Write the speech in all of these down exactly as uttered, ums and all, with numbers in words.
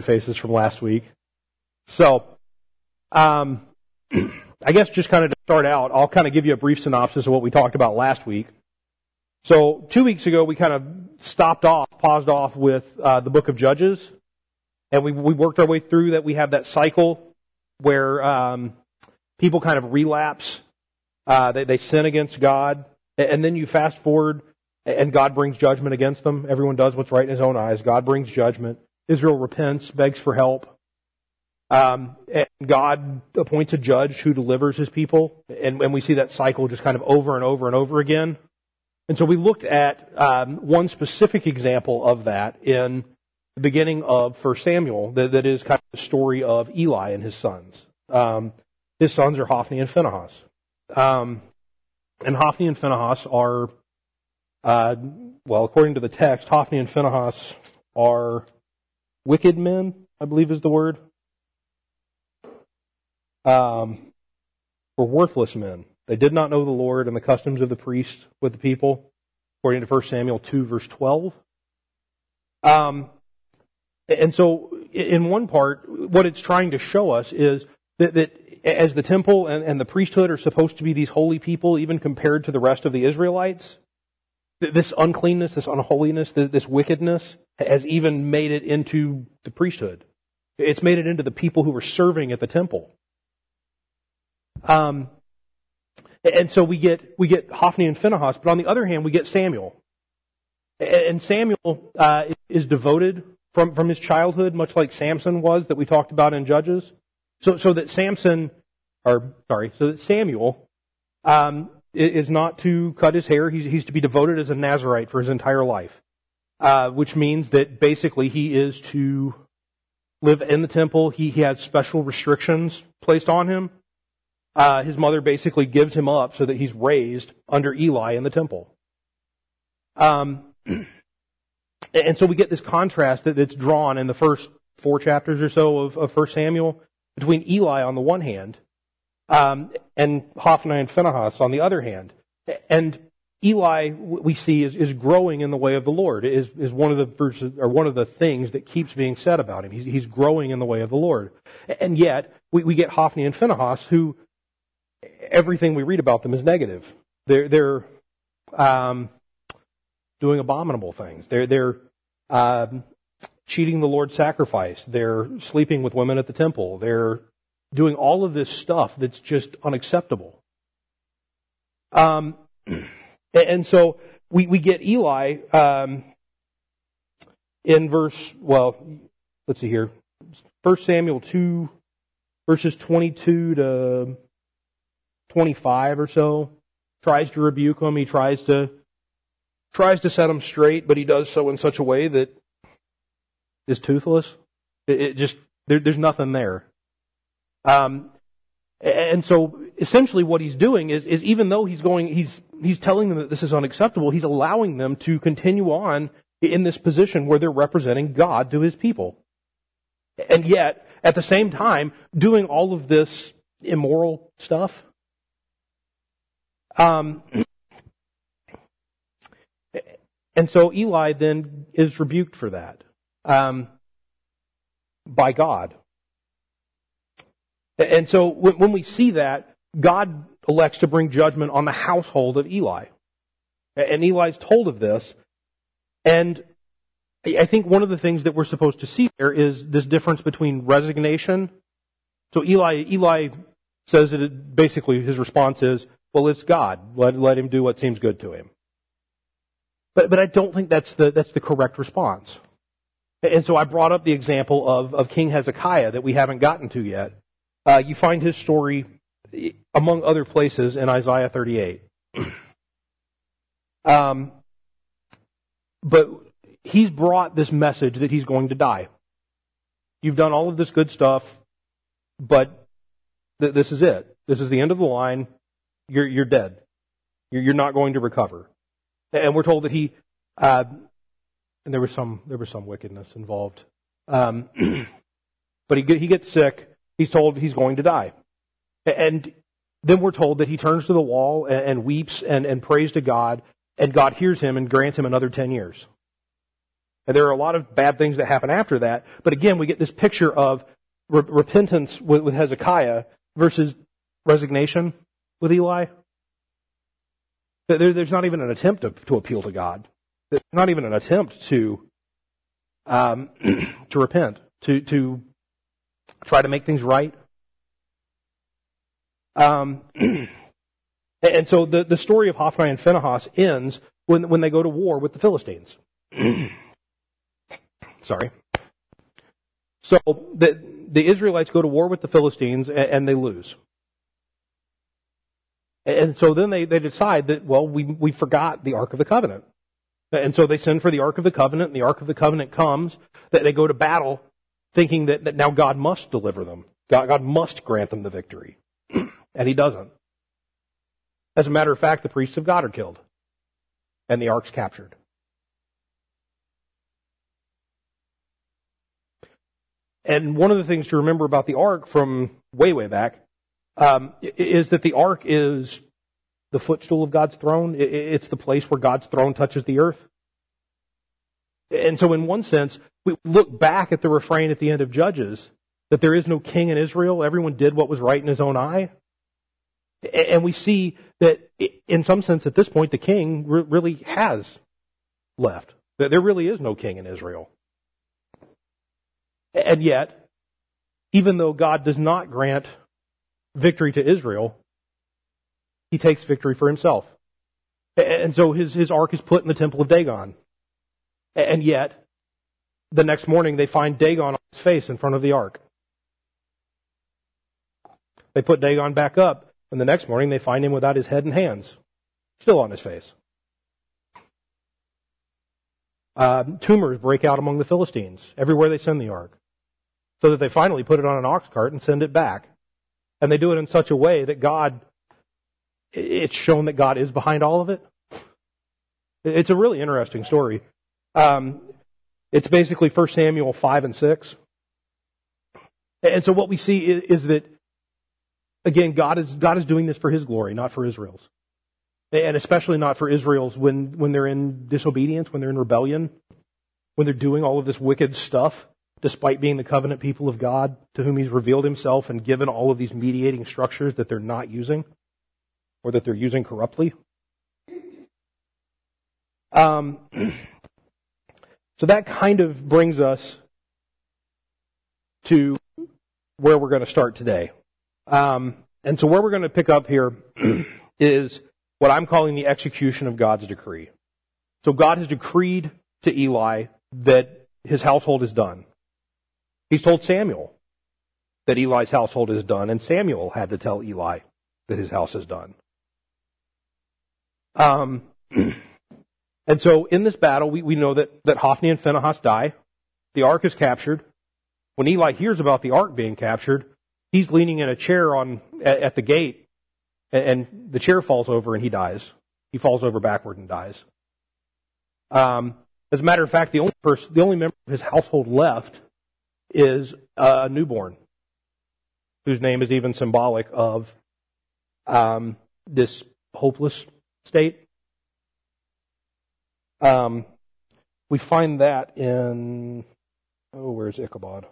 faces from last week. So, um, I guess just kind of to start out, I'll kind of give you a brief synopsis of what we talked about last week. So, two weeks ago, we kind of stopped off, paused off with uh, the book of Judges, and we, we worked our way through that. We have that cycle where um, people kind of relapse, uh, they, they sin against God, and then you fast forward, and God brings judgment against them. Everyone does what's right in his own eyes. God brings judgment. Israel repents, begs for help. Um, and God appoints a judge who delivers his people. And, and we see that cycle just kind of over and over and over again. And so we looked at um, one specific example of that in the beginning of First Samuel, that, that is kind of the story of Eli and his sons. Um, his sons are Hophni and Phinehas. Um, and Hophni and Phinehas are, uh, well, according to the text, Hophni and Phinehas are wicked men, I believe is the word. Um, were worthless men. They did not know the Lord and the customs of the priest with the people, according to First Samuel two, verse twelve. Um, and so, in one part, what it's trying to show us is that, that as the temple and, and the priesthood are supposed to be these holy people, even compared to the rest of the Israelites, this uncleanness, this unholiness, this wickedness has even made it into the priesthood. It's made it into the people who were serving at the temple. Um, and so we get we get Hophni and Phinehas, but on the other hand, we get Samuel. And Samuel uh, is devoted from, from his childhood, much like Samson was, that we talked about in Judges. So so that Samson, or sorry, so that Samuel um, is not to cut his hair. He's, he's to be devoted as a Nazirite for his entire life, uh, which means that basically he is to live in the temple. He, he has special restrictions placed on him. Uh, his mother basically gives him up so that he's raised under Eli in the temple. Um, and so we get this contrast that, that's drawn in the first four chapters or so of, of First Samuel between Eli on the one hand um, and Hophni and Phinehas on the other hand. And Eli, we see, is, is growing in the way of the Lord. Is is one of the verses, or one of the things that keeps being said about him. He's, he's growing in the way of the Lord. And yet we, we get Hophni and Phinehas, who everything we read about them is negative. They're they're um, doing abominable things. They're they're um, cheating the Lord's sacrifice. They're sleeping with women at the temple. They're doing all of this stuff that's just unacceptable. Um, and so we we get Eli um, in verse. Well, let's see here. First Samuel two, verses twenty-two to twenty-five or so, tries to rebuke him. He tries to tries to set him straight, but he does so in such a way that is toothless. It, it just there, there's nothing there. Um, and so essentially, what he's doing is is even though he's going, he's he's telling them that this is unacceptable. He's allowing them to continue on in this position where they're representing God to His people, and yet at the same time doing all of this immoral stuff. Um, and so Eli then is rebuked for that um, by God. And so when, when we see that, God elects to bring judgment on the household of Eli. And Eli's told of this. And I think one of the things that we're supposed to see there is this difference between resignation. So Eli, Eli says that it, basically his response is, well, it's God. Let, let him do what seems good to him. But but I don't think that's the that's the correct response. And so I brought up the example of, of King Hezekiah that we haven't gotten to yet. Uh, you find his story, among other places, in Isaiah thirty-eight. um, but he's brought this message that he's going to die. You've done all of this good stuff, but th- this is it. This is the end of the line. You're you're dead. You're, you're not going to recover. And we're told that he, uh, and there was some there was some wickedness involved. Um, but he he gets sick. He's told he's going to die, and then we're told that he turns to the wall and, and weeps and, and prays to God, and God hears him and grants him another ten years. And there are a lot of bad things that happen after that. But again, we get this picture of re- repentance with, with Hezekiah versus resignation with Eli. There, there's not even an attempt to, to appeal to God. There's not even an attempt to um, to repent, to to try to make things right. Um, and so the, the story of Hophni and Phinehas ends when when they go to war with the Philistines. Sorry. So the the Israelites go to war with the Philistines and, and they lose. And so then they, they decide that, well, we we forgot the Ark of the Covenant. And so they send for the Ark of the Covenant, and the Ark of the Covenant comes. That they go to battle thinking that, that now God must deliver them. God, God must grant them the victory. And He doesn't. As a matter of fact, the priests of God are killed. And the Ark's captured. And one of the things to remember about the Ark from way, way back um, is that the Ark is the footstool of God's throne. It's the place where God's throne touches the earth. And so in one sense, we look back at the refrain at the end of Judges, that there is no king in Israel. Everyone did what was right in his own eye. And we see that in some sense at this point, the king really has left. That there really is no king in Israel. And yet, even though God does not grant victory to Israel, He takes victory for Himself. And so his, his ark is put in the temple of Dagon. And yet, the next morning they find Dagon on his face in front of the ark. They put Dagon back up, and the next morning they find him without his head and hands, still on his face. Uh, tumors break out among the Philistines everywhere they send the ark, so that they finally put it on an ox cart and send it back. And they do it in such a way that God, it's shown that God is behind all of it. It's a really interesting story. Um, it's basically First Samuel five and six. And so what we see is, is that, again, God is God is doing this for His glory, not for Israel's. And especially not for Israel's when, when they're in disobedience, when they're in rebellion, when they're doing all of this wicked stuff, despite being the covenant people of God to whom He's revealed Himself and given all of these mediating structures that they're not using, or that they're using corruptly. Um, so that kind of brings us to where we're going to start today. Um, and so where we're going to pick up here is what I'm calling the execution of God's decree. So God has decreed to Eli that his household is done. He's told Samuel that Eli's household is done, and Samuel had to tell Eli that his house is done. Um, and so in this battle, we, we know that, that Hophni and Phinehas die. The ark is captured. When Eli hears about the ark being captured, he's leaning in a chair on at, at the gate, and, and the chair falls over and he dies. He falls over backward and dies. Um, as a matter of fact, the only person, the only member of his household left is a newborn, whose name is even symbolic of um, this hopeless state. Um, we find that in, oh, where's Ichabod?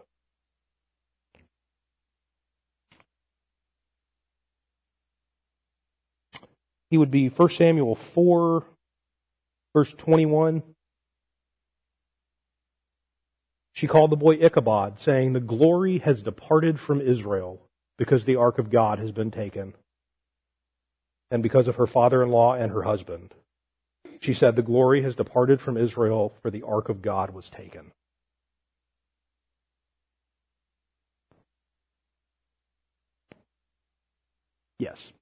He would be First Samuel four, verse twenty-one. She called the boy Ichabod, saying, "The glory has departed from Israel, because the ark of God has been taken, and because of her father-in-law and her husband." She said, "The glory has departed from Israel, for the ark of God was taken." Yes.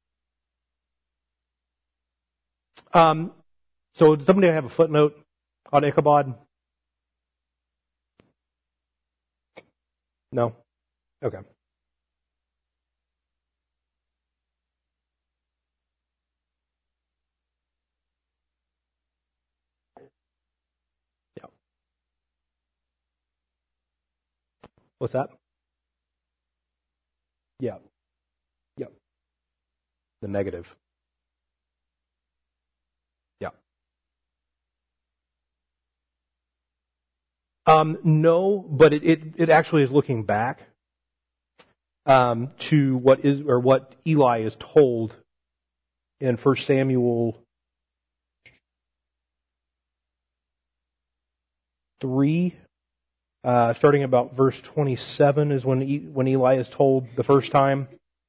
Um, so does somebody have a footnote on Ichabod? No? Okay. Yeah. What's that? Yeah. Yeah. The negative. Yeah. Um, no, but it, it, it actually is looking back um, to what is or what Eli is told in First Samuel three, uh, starting about verse twenty-seven is when e, when Eli is told the first time.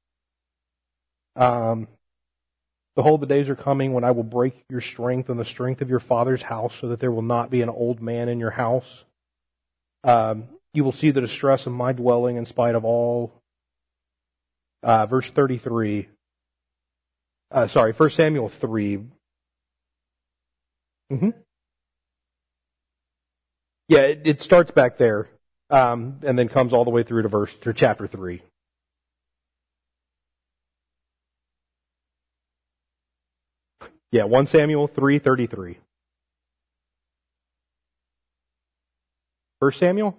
Um, Behold, the days are coming when I will break your strength and the strength of your father's house, so that there will not be an old man in your house. Um, you will see the distress of my dwelling in spite of all. Uh, verse thirty-three. Uh, sorry, First Samuel three. Mm-hmm. Yeah, it, it starts back there, um, and then comes all the way through to verse to chapter three. Yeah, First Samuel three thirty-three. First Samuel.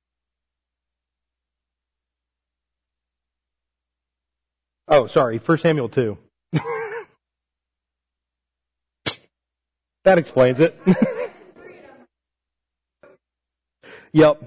Oh, sorry, First Samuel two. That explains it. Yep.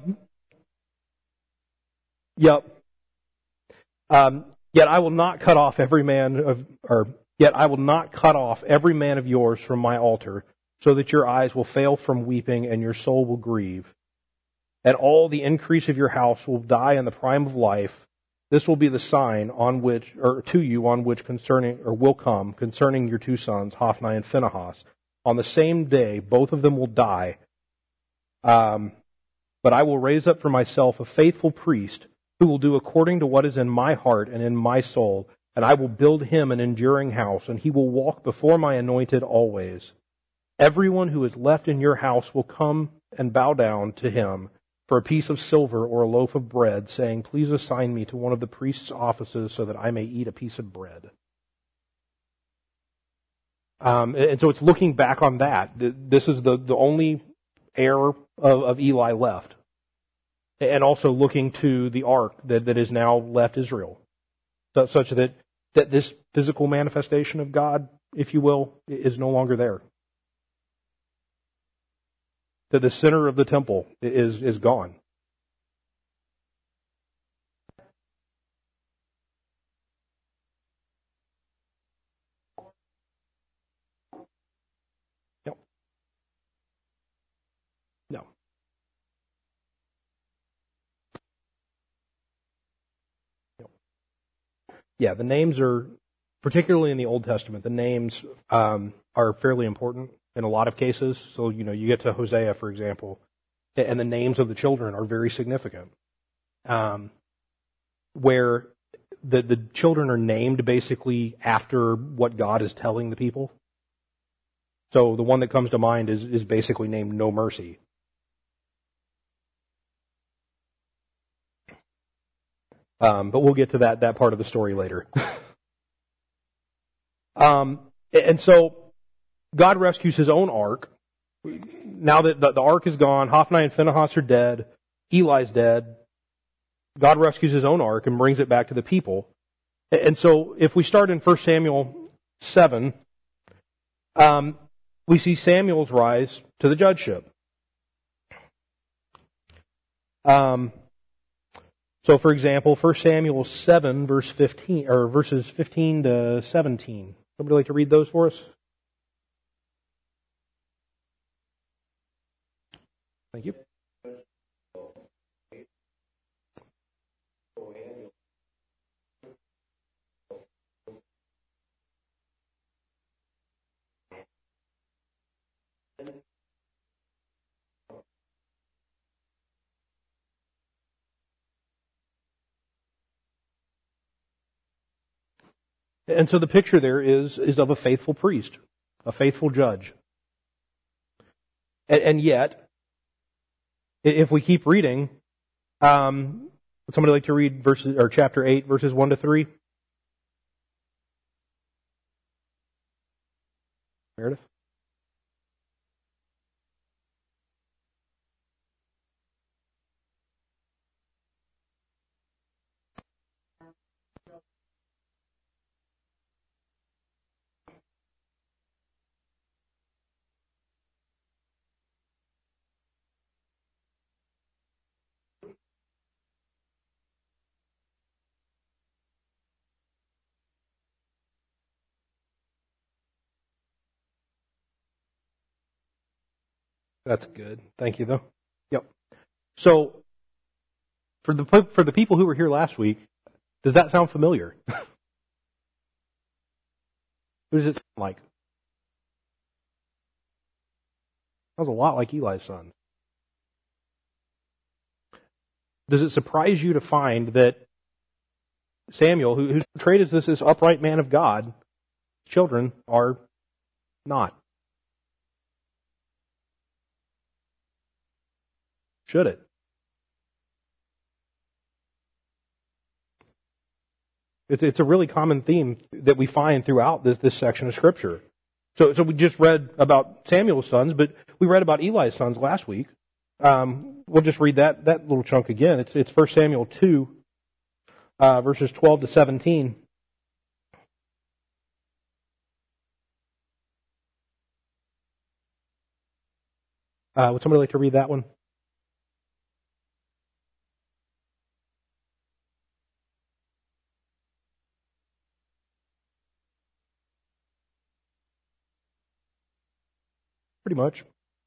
Yep. Um, yet I will not cut off every man of, or yet I will not cut off every man of yours from my altar, so that your eyes will fail from weeping and your soul will grieve. And all the increase of your house will die in the prime of life. This will be the sign on which, or to you, on which concerning, or will come concerning your two sons, Hophni and Phinehas. On the same day, both of them will die. Um, but I will raise up for myself a faithful priest who will do according to what is in my heart and in my soul. And I will build him an enduring house, and he will walk before my anointed always. Everyone who is left in your house will come and bow down to him for a piece of silver or a loaf of bread, saying, please assign me to one of the priest's offices so that I may eat a piece of bread. Um, and so it's looking back on that. This is the, the only heir of, of Eli left. And also looking to the ark that, that is now left Israel. So, such that, that this physical manifestation of God, if you will, is no longer there. That the center of the temple is, is gone. Yep. No. Yep. Yeah, the names are, particularly in the Old Testament, the names um, are fairly important in a lot of cases. So, you know, you get to Hosea, for example, and the names of the children are very significant. Um, where the, the children are named basically after what God is telling the people. So the one that comes to mind is, is basically named No Mercy. Um, but we'll get to that, that part of the story later. um, and so God rescues his own ark. Now that the, the ark is gone, Hophni and Phinehas are dead, Eli's dead. God rescues his own ark and brings it back to the people. And so if we start in First Samuel seven, um, we see Samuel's rise to the judgeship. Um, so, for example, First Samuel seven, verse fifteen, or verses fifteen to seventeen. Somebody like to read those for us? Thank you. And so the picture there is, is of a faithful priest, a faithful judge. And, and yet, if we keep reading, um, would somebody like to read verses or chapter eight, verses one to three? Meredith? That's good. Thank you, though. Yep. So, for the for the people who were here last week, does that sound familiar? Who does it sound like? Sounds a lot like Eli's son. Does it surprise you to find that Samuel, who, who's portrayed as this, this upright man of God, children are not? Should it? It's, it's a really common theme that we find throughout this, this section of Scripture. So, so we just read about Samuel's sons, but we read about Eli's sons last week. Um, we'll just read that, that little chunk again. It's, it's First Samuel two, uh, verses twelve to seventeen. Uh, would somebody like to read that one? Pretty much.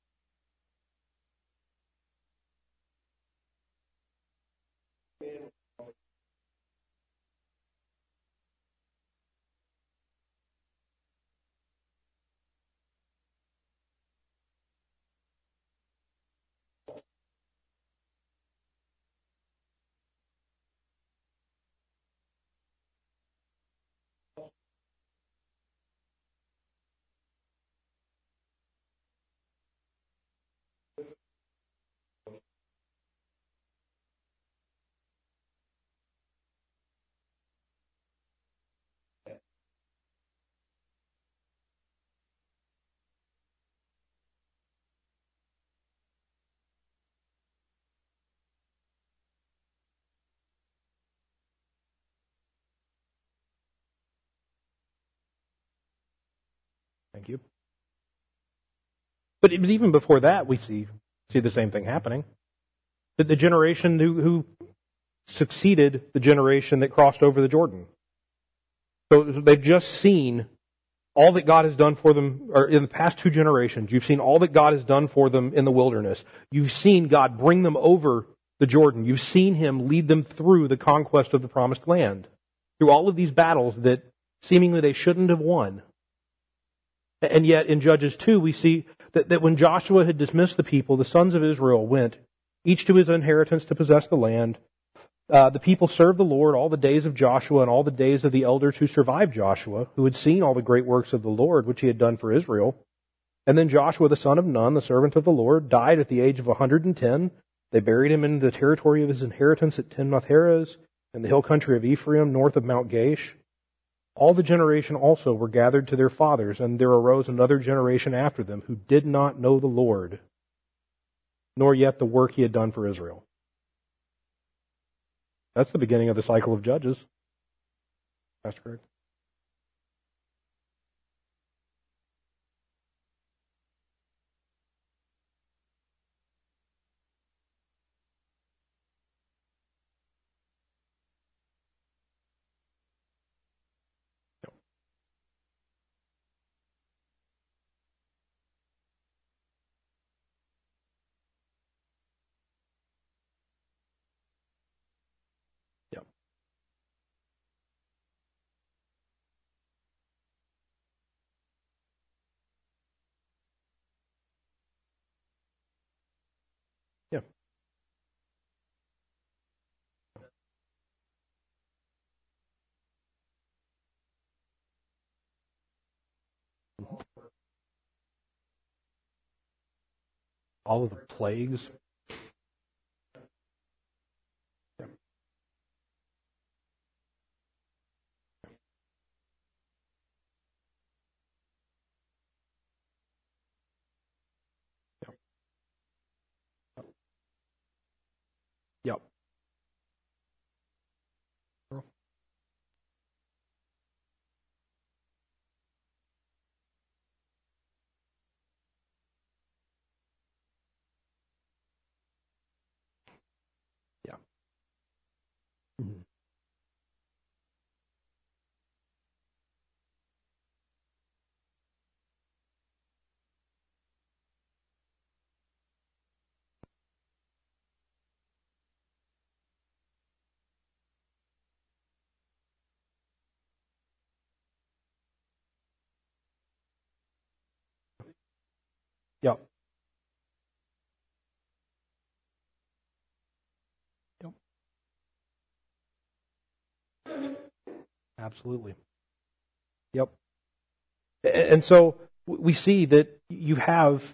Thank you. But it was even before that we see see the same thing happening. That the generation who, who succeeded the generation that crossed over the Jordan. So they've just seen all that God has done for them, or in the past two generations. You've seen all that God has done for them in the wilderness. You've seen God bring them over the Jordan. You've seen Him lead them through the conquest of the promised land. Through all of these battles that seemingly they shouldn't have won. And yet in Judges two we see that, that when Joshua had dismissed the people, the sons of Israel went, each to his inheritance to possess the land. Uh, the people served the Lord all the days of Joshua and all the days of the elders who survived Joshua, who had seen all the great works of the Lord which he had done for Israel. And then Joshua the son of Nun, the servant of the Lord, died at the age of one hundred ten. They buried him in the territory of his inheritance at Timnath-Heres, in the hill country of Ephraim, north of Mount Gaish. All the generation also were gathered to their fathers, and there arose another generation after them who did not know the Lord, nor yet the work he had done for Israel. That's the beginning of the cycle of Judges. Pastor Greg. Yep. Yep. All of the plagues. Yep. Yep. Yep. Yep. Yep. Absolutely. Yep. And so we see that you have,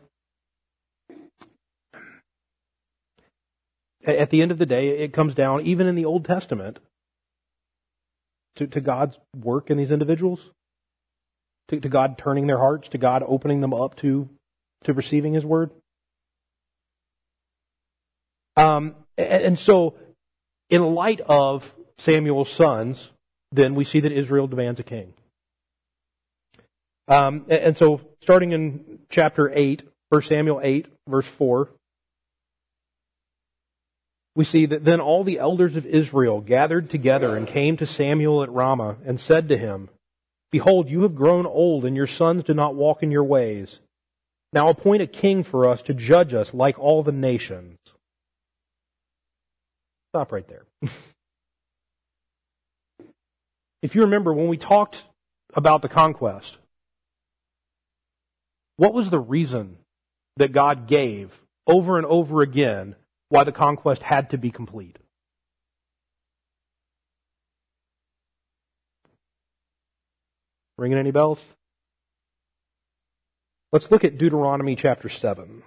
at the end of the day, it comes down, even in the Old Testament, to, to God's work in these individuals, to, to God turning their hearts, to God opening them up to, to receiving His Word. Um, and, and so, in light of Samuel's sons, then we see that Israel demands a king. Um, and, and so, starting in chapter eight, First Samuel eight, verse four, we see that then all the elders of Israel gathered together and came to Samuel at Ramah and said to him, "Behold, you have grown old, and your sons do not walk in your ways. Now appoint a king for us to judge us like all the nations." Stop right there. If you remember, when we talked about the conquest, what was the reason that God gave over and over again why the conquest had to be complete? Ringing any bells? Let's look at Deuteronomy chapter seven.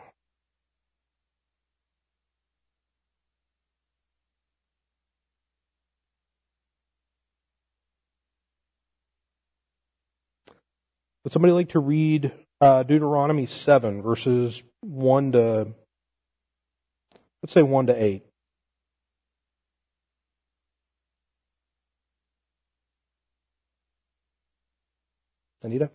Would somebody like to read uh, Deuteronomy seven, verses one to, let's say one to eight? Anita?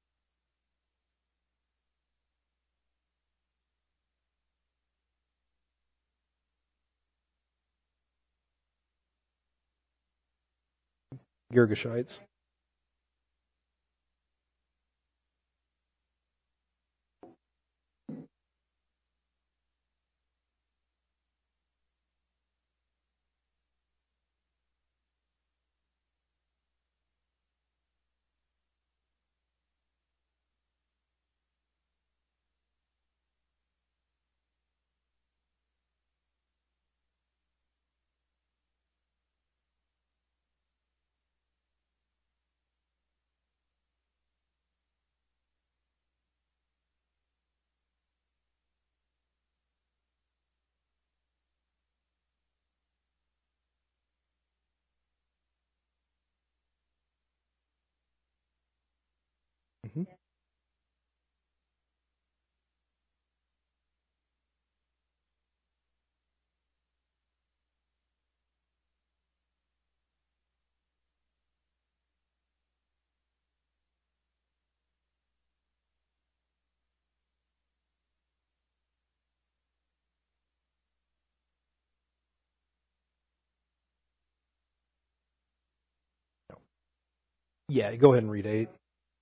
Girgashites. Mm-hmm. Yeah, go ahead and read eight.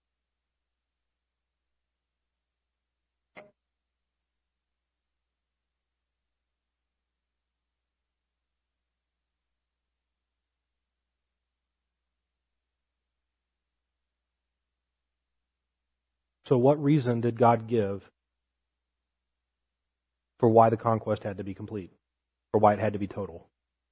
So what reason did God give for why the conquest had to be complete? Or why it had to be total?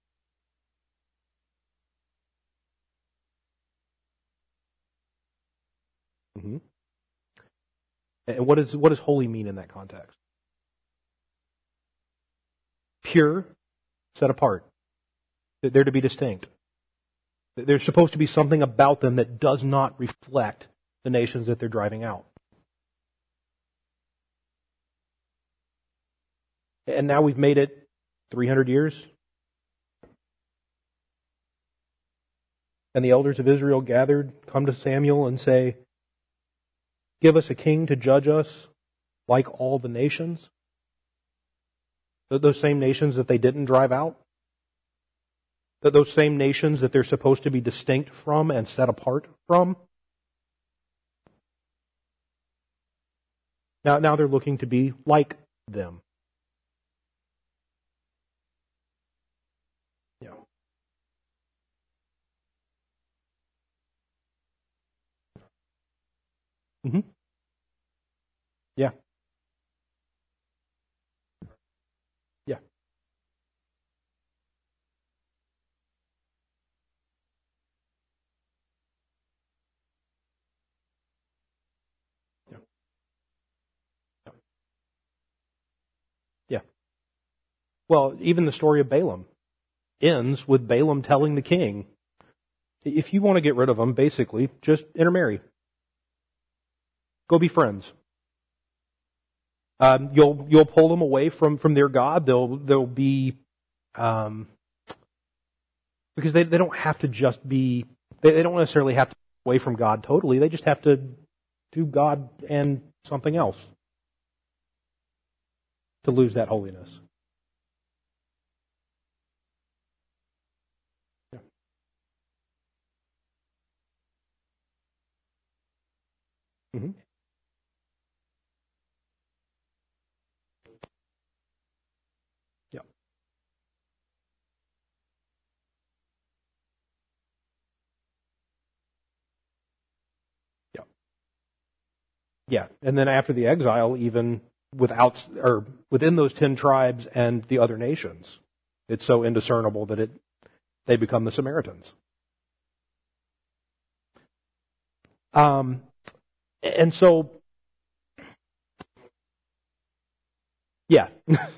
Mm-hmm. And what, is, what does holy mean in that context? Pure, set apart. They're to be distinct. There's supposed to be something about them that does not reflect the nations that they're driving out. And now we've made it three hundred years. And the elders of Israel gathered, come to Samuel and say, "Give us a king to judge us like all the nations." Those same nations that they didn't drive out. Those same nations that they're supposed to be distinct from and set apart from. Now, now they're looking to be like them. Yeah. Mm-hmm. Yeah. Well, even the story of Balaam ends with Balaam telling the king, if you want to get rid of them, basically, just intermarry. Go be friends. Um, you'll you'll pull them away from, from their God. They'll they'll be um, because they they don't have to just be they, they don't necessarily have to be away from God totally. They just have to do God and something else to lose that holiness. Yeah. Mm-hmm. Yeah. Yeah. Yeah. And then after the exile, even without or within those ten tribes and the other nations, it's so indiscernible that it they become the Samaritans. Um, and so, yeah.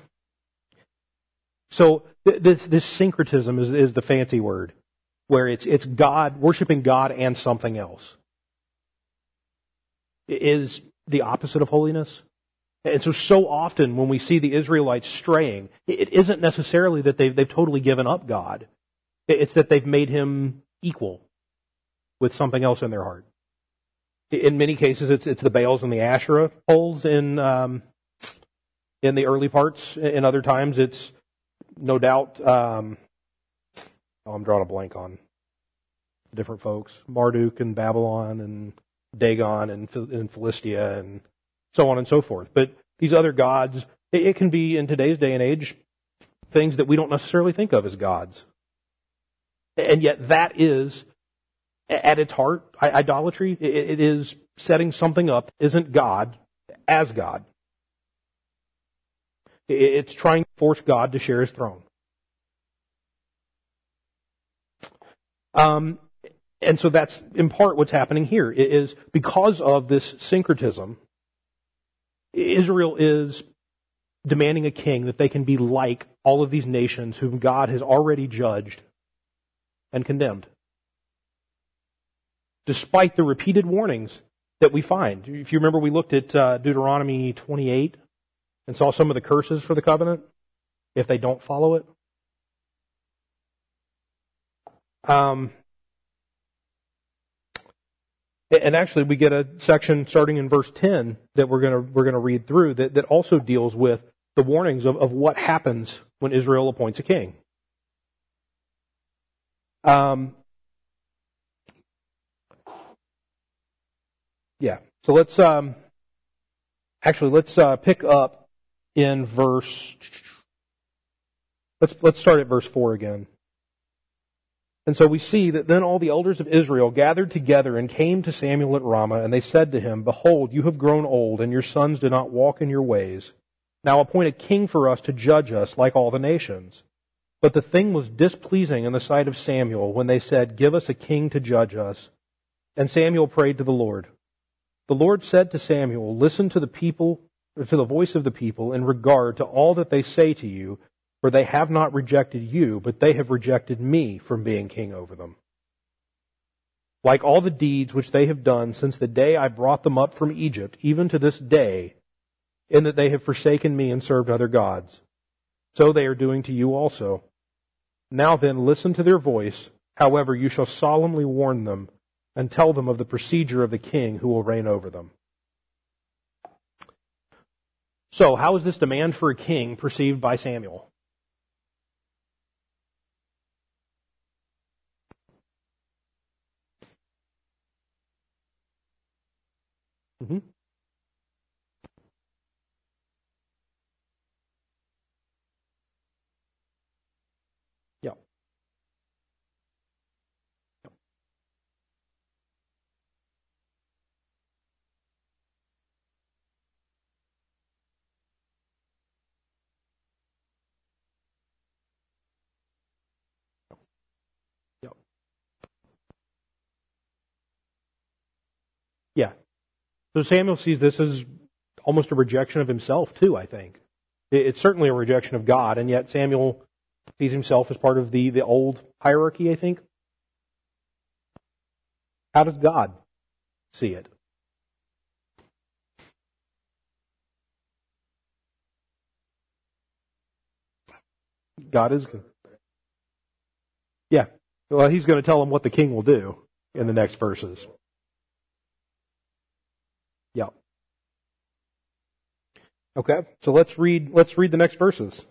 So th- this this syncretism is is the fancy word, where it's it's God worshiping God and something else. It is the opposite of holiness. And so, so often when we see the Israelites straying, it isn't necessarily that they've, they've totally given up God. It's that they've made Him equal with something else in their heart. In many cases, it's it's the Baals and the Asherah poles in um, in the early parts. In other times, it's no doubt. Um, oh, I'm drawing a blank on different folks: Marduk and Babylon and Dagon and, and Philistia and so on and so forth. But these other gods, it, it can be in today's day and age things that we don't necessarily think of as gods. And yet that is, at its heart, idolatry. It, it is setting something up, isn't God, as God. It, it's trying to force God to share His throne. Um, and so that's in part what's happening here. It is because of this syncretism, Israel is demanding a king that they can be like all of these nations whom God has already judged and condemned. Despite the repeated warnings that we find. If you remember, we looked at uh, Deuteronomy twenty-eight and saw some of the curses for the covenant if they don't follow it. Um, and actually, we get a section starting in verse ten that we're going to we're going to read through that, that also deals with the warnings of, of what happens when Israel appoints a king. Um, yeah. So let's um, actually let's uh, pick up in verse. Let's let's start at verse four again. And so we see that then all the elders of Israel gathered together and came to Samuel at Ramah, and they said to him, "Behold, you have grown old, and your sons do not walk in your ways. Now appoint a king for us to judge us like all the nations." But the thing was displeasing in the sight of Samuel when they said, "Give us a king to judge us." And Samuel prayed to the Lord. The Lord said to Samuel, "Listen to the people, or to the voice of the people in regard to all that they say to you, for they have not rejected you, but they have rejected me from being king over them. Like all the deeds which they have done since the day I brought them up from Egypt, even to this day, in that they have forsaken me and served other gods. So they are doing to you also. Now then, listen to their voice. However, you shall solemnly warn them and tell them of the procedure of the king who will reign over them." So, how is this demand for a king perceived by Samuel? Mm-hmm. Yeah. Yeah. Yeah. So Samuel sees this as almost a rejection of himself too, I think. It's certainly a rejection of God, and yet Samuel sees himself as part of the, the old hierarchy, I think. How does God see it? God is... Yeah. Well, he's going to tell him what the king will do in the next verses. Yeah. Okay, so let's read let's read the next verses.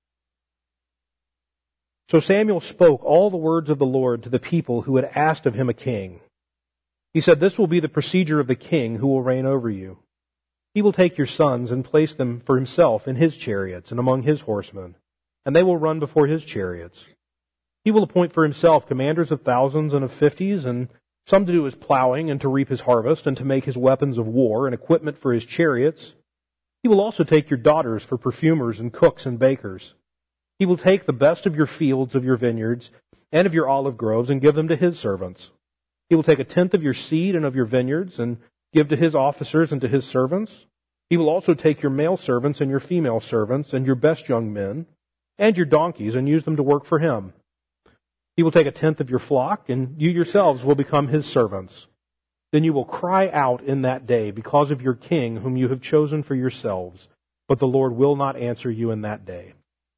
So Samuel spoke all the words of the Lord to the people who had asked of him a king. He said, "This will be the procedure of the king who will reign over you. He will take your sons and place them for himself in his chariots and among his horsemen, and they will run before his chariots. He will appoint for himself commanders of thousands and of fifties, and some to do his plowing and to reap his harvest and to make his weapons of war and equipment for his chariots. He will also take your daughters for perfumers and cooks and bakers. He will take the best of your fields, of your vineyards, and of your olive groves, and give them to his servants. He will take a tenth of your seed and of your vineyards, and give to his officers and to his servants. He will also take your male servants and your female servants, and your best young men, and your donkeys, and use them to work for him. He will take a tenth of your flock, and you yourselves will become his servants. Then you will cry out in that day because of your king whom you have chosen for yourselves, but the Lord will not answer you in that day."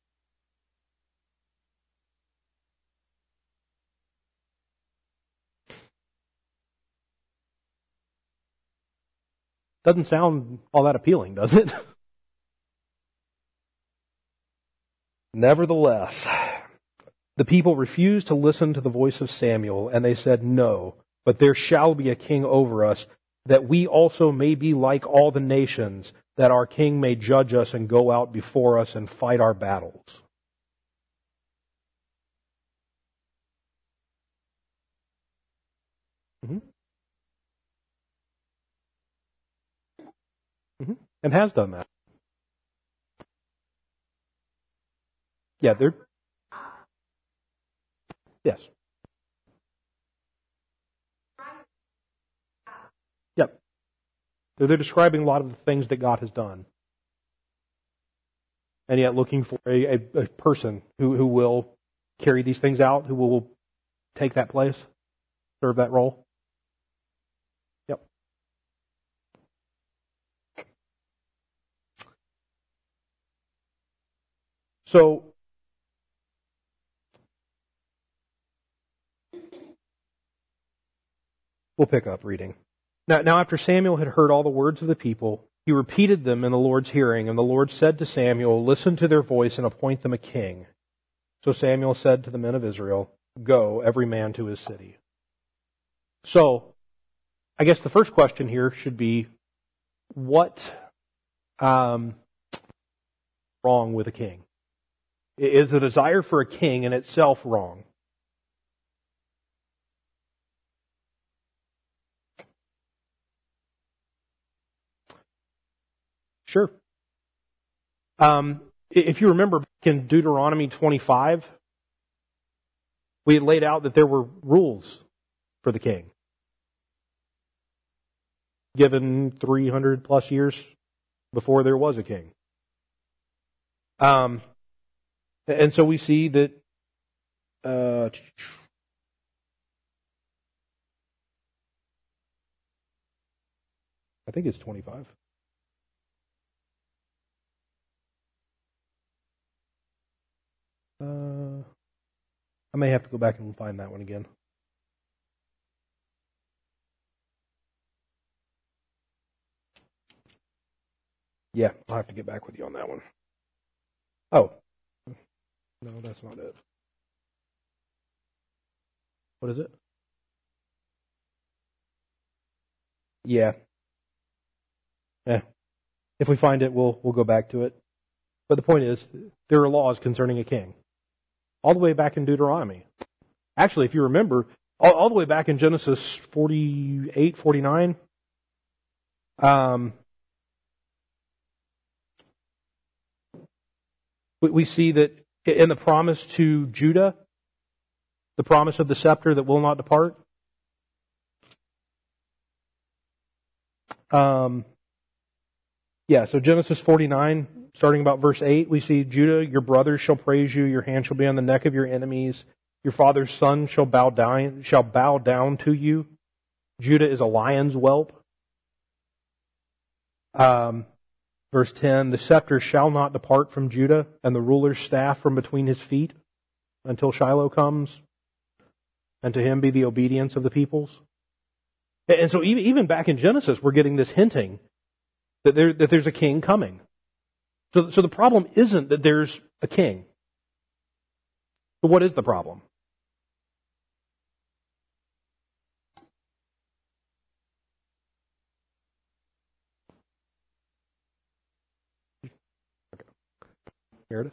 Doesn't sound all that appealing, does it? Nevertheless, the people refused to listen to the voice of Samuel, and they said, "No, but there shall be a king over us, that we also may be like all the nations, that our king may judge us and go out before us and fight our battles." Mm-hmm. Mm-hmm. And has done that. Yeah, they're... Yes. Yep. They're, they're describing a lot of the things that God has done. And yet looking for a, a, a person who, who will carry these things out, who will take that place, serve that role. Yep. So, we'll pick up reading. Now, now after Samuel had heard all the words of the people, he repeated them in the Lord's hearing, and the Lord said to Samuel, "Listen to their voice and appoint them a king." So Samuel said to the men of Israel, "Go, every man to his city." So, I guess the first question here should be, what um, wrong with a king? Is the desire for a king in itself wrong? Sure. Um, if you remember back in Deuteronomy twenty-five, we had laid out that there were rules for the king, given three hundred plus years before there was a king. Um, and so we see that uh, I think it's twenty-five. Uh, I may have to go back and find that one again. Yeah, I'll have to get back with you on that one. Oh, no, that's not it. What is it? Yeah. Yeah. If we find it, we'll we'll go back to it. But the point is, there are laws concerning a king, all the way back in Deuteronomy. Actually, if you remember, all, all the way back in Genesis forty-eight, forty-nine, um, we, we see that in the promise to Judah, the promise of the scepter that will not depart, um, yeah, so Genesis forty-nine starting about verse eight, we see, Judah, your brothers shall praise you, your hand shall be on the neck of your enemies, your father's son shall bow down, shall bow down to you. Judah is a lion's whelp. Um, verse ten, the scepter shall not depart from Judah, and the ruler's staff from between his feet, until Shiloh comes, and to him be the obedience of the peoples. And so even back in Genesis, we're getting this hinting that there that there's a king coming. So, so the problem isn't that there's a king. But what is the problem? Meredith?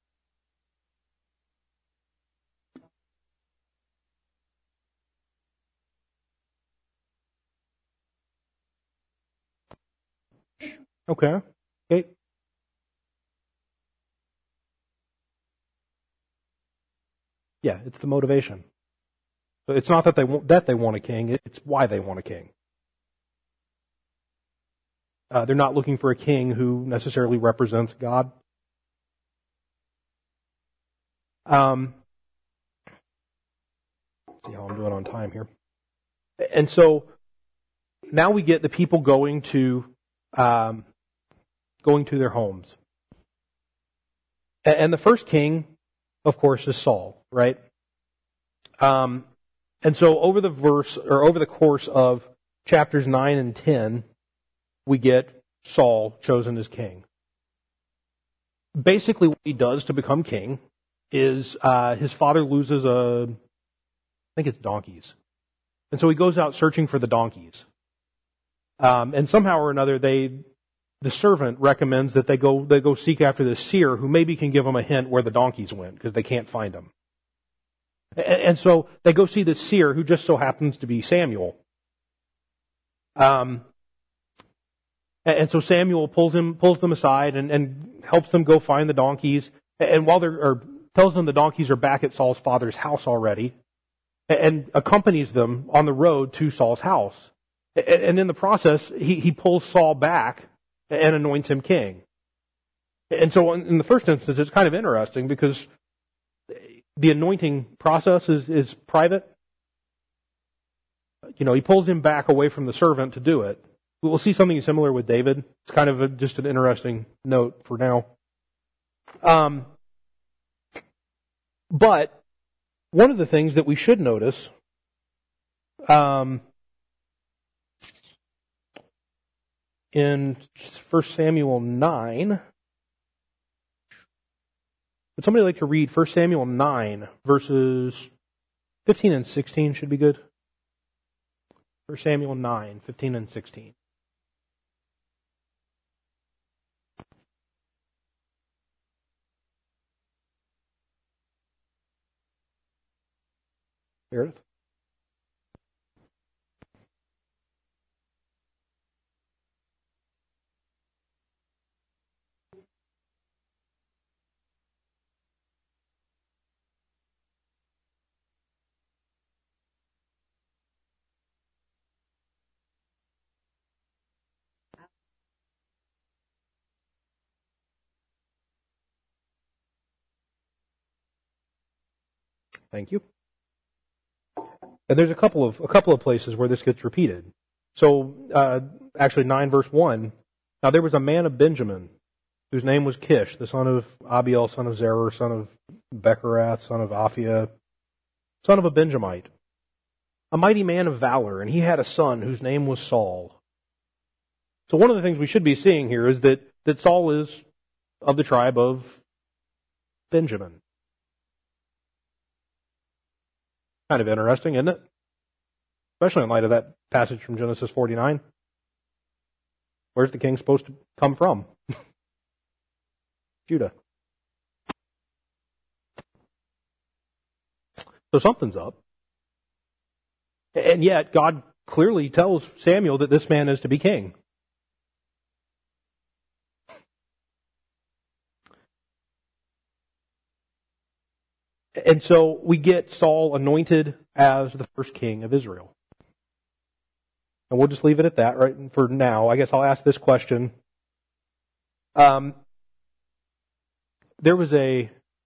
Okay. Okay. Yeah, it's the motivation. So it's not that they want, that they want a king, it's why they want a king. Uh, they're not looking for a king who necessarily represents God. Um, see how I'm doing on time here. And so now we get the people going to um, going to their homes. And the first king, of course, is Saul, right? Um, and so over the verse or over the course of chapters nine and ten, we get Saul chosen as king. Basically, what he does to become king is uh, his father loses a, I think it's donkeys, and so he goes out searching for the donkeys. Um, and somehow or another, they, the servant recommends that they go they go seek after the seer, who maybe can give them a hint where the donkeys went because they can't find them. And, and so they go see the seer, who just so happens to be Samuel. Um, and, and so Samuel pulls him pulls them aside and, and helps them go find the donkeys. And while they're or tells them the donkeys are back at Saul's father's house already, and accompanies them on the road to Saul's house. And in the process, he, he pulls Saul back and anoints him king. And so in the first instance, it's kind of interesting because the anointing process is, is private. You know, he pulls him back away from the servant to do it. We'll see something similar with David. It's kind of a, just an interesting note for now. Um, but one of the things that we should notice um, in First Samuel nine, would somebody like to read First Samuel nine, verses fifteen and sixteen should be good? First Samuel nine, fifteen and sixteen. Meredith? Thank you. And there's a couple of a couple of places where this gets repeated. So, uh, actually, nine verse one. Now there was a man of Benjamin, whose name was Kish, the son of Abiel, son of Zerah, son of Becherath, son of Aphiah, son of a Benjamite, a mighty man of valor, and he had a son whose name was Saul. So one of the things we should be seeing here is that, that Saul is of the tribe of Benjamin. Kind of interesting, isn't it? Especially in light of that passage from Genesis forty-nine. Where's the king supposed to come from? Judah. So something's up. And yet God clearly tells Samuel that this man is to be king. And so we get Saul anointed as the first king of Israel. And we'll just leave it at that right for now. I guess I'll ask this question. Um, there was a,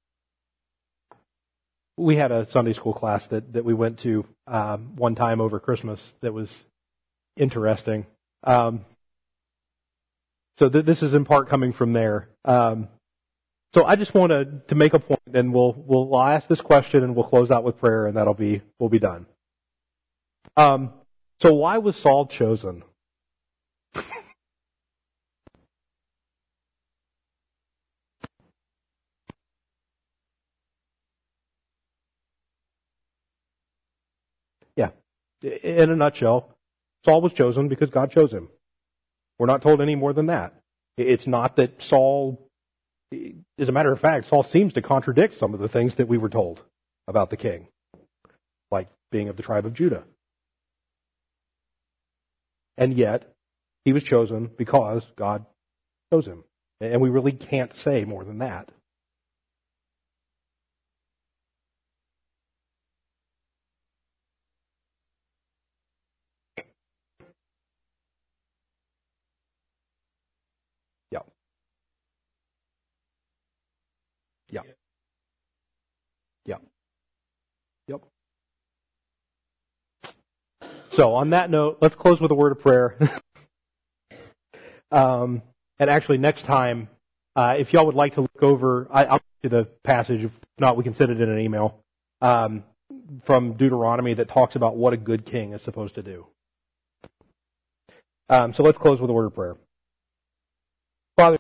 we had a Sunday school class that, that we went to um, one time over Christmas that was interesting. Um, so th- this is in part coming from there. Um, so I just want to, to make a point, and we'll, we'll we'll ask this question and we'll close out with prayer, and that'll be we'll be done. Um, so why was Saul chosen? Yeah, in a nutshell, Saul was chosen because God chose him. We're not told any more than that. It's not that Saul, as a matter of fact, Saul seems to contradict some of the things that we were told about the king, like being of the tribe of Judah. And yet, he was chosen because God chose him. And we really can't say more than that. Yep. Yep. Yep. Yep. So on that note, let's close with a word of prayer. um, and actually, next time, uh, if y'all would like to look over, I, I'll get you the passage. If not, we can send it in an email um, from Deuteronomy that talks about what a good king is supposed to do. Um, so let's close with a word of prayer.